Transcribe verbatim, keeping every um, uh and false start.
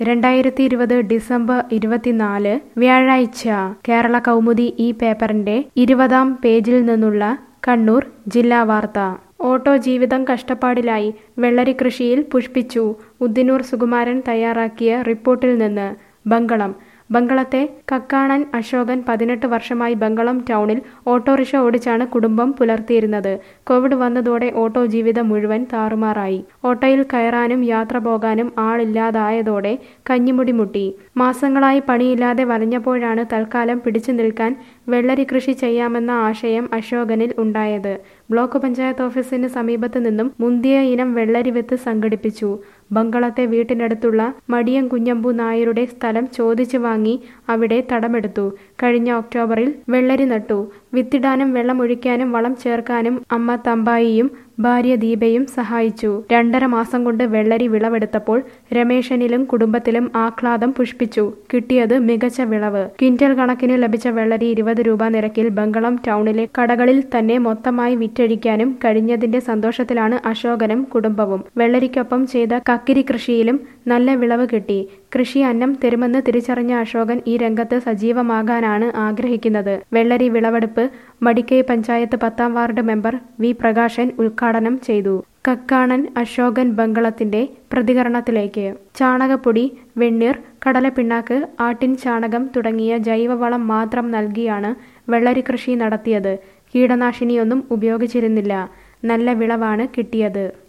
രണ്ടായിരത്തി ഇരുപത് ഡിസംബർ ഇരുപത്തിനാല് വ്യാഴാഴ്ച കേരള കൗമുദി ഈ പേപ്പറിന്റെ ഇരുപതാം പേജിൽ നിന്നുള്ള കണ്ണൂർ ജില്ലാ വാർത്ത. ഓട്ടോ ജീവിതം കഷ്ടപ്പാടിലായി, വെള്ളരി കൃഷിയിൽ പുഷ്പിച്ചു. ഉദ്ദിനൂർ സുകുമാരൻ തയ്യാറാക്കിയ റിപ്പോർട്ടിൽ നിന്ന്. ബങ്കളം ബങ്കളത്തെ കക്കാണൻ അശോകൻ പതിനെട്ട് വർഷമായി ബങ്കളം ടൗണിൽ ഓട്ടോറിക്ഷ ഓടിച്ചാണ് കുടുംബം പുലർത്തിയിരുന്നത്. കോവിഡ് വന്നതോടെ ഓട്ടോ ജീവിതം മുഴുവൻ താറുമാറായി. ഓട്ടോയിൽ കയറാനും യാത്ര പോകാനും ആളില്ലാതായതോടെ കഞ്ഞിമുടി മുട്ടി. മാസങ്ങളായി പണിയില്ലാതെ വലഞ്ഞപ്പോഴാണ് തൽക്കാലം പിടിച്ചു നിൽക്കാൻ വെള്ളരി കൃഷി ചെയ്യാമെന്ന ആശയം അശോകനിൽ ഉണ്ടായത്. ബ്ലോക്ക് പഞ്ചായത്ത് ഓഫീസിന് സമീപത്ത് നിന്നും മുന്തിയ ഇനം വെള്ളരി വിത്ത് സംഘടിപ്പിച്ചു. ബങ്കളത്തെ വീട്ടിനടുത്തുള്ള മടിയം കുഞ്ഞമ്പു നായരുടെ സ്ഥലം ചോദിച്ചു വാങ്ങി അവിടെ തടമെടുത്തു. കഴിഞ്ഞ ഒക്ടോബറിൽ വെള്ളരി നട്ടു. വിത്തിടാനും വെള്ളമൊഴിക്കാനും വളം ചേർക്കാനും അമ്മ തമ്പായിയും ഭാര്യ ദീപയും സഹായിച്ചു. രണ്ടര മാസം കൊണ്ട് വെള്ളരി വിളവെടുത്തപ്പോൾ രമേശനിലും കുടുംബത്തിലും ആഹ്ലാദം പുഷ്പിച്ചു. കിട്ടിയത് മികച്ച വിളവ്. ക്വിന്റൽ കണക്കിന് ലഭിച്ച വെള്ളരി ഇരുപത് രൂപ നിരക്കിൽ ബങ്കളം ടൗണിലെ കടകളിൽ തന്നെ മൊത്തമായി വിറ്റഴിക്കാനും കഴിഞ്ഞതിന്റെ സന്തോഷത്തിലാണ് അശോകനും കുടുംബവും. വെള്ളരിക്കൊപ്പം ചെയ്ത കക്കിരി കൃഷിയിലും നല്ല വിളവ് കിട്ടി. കൃഷി അന്നം തരുമെന്ന് തിരിച്ചറിഞ്ഞ അശോകൻ ഈ രംഗത്ത് സജീവമാകാനാണ് ആഗ്രഹിക്കുന്നത്. വെള്ളരി വിളവെടുപ്പ് മടിക്കൈ പഞ്ചായത്ത് പത്താം വാർഡ് മെമ്പർ വി പ്രകാശൻ ഉദ്ഘാടനം ചെയ്തു. കക്കാണൻ അശോകൻ ബങ്കളത്തിന്റെ പ്രതികരണത്തിലേക്ക്. ചാണകപ്പൊടി, വെണ്ണീർ, കടലപ്പിണ്ണാക്ക്, ആട്ടിൻ ചാണകം തുടങ്ങിയ ജൈവവളം മാത്രം നൽകിയാണ് വെള്ളരി കൃഷി നടത്തിയത്. കീടനാശിനിയൊന്നും ഉപയോഗിച്ചിരുന്നില്ല. നല്ല വിളവാണ് കിട്ടിയത്.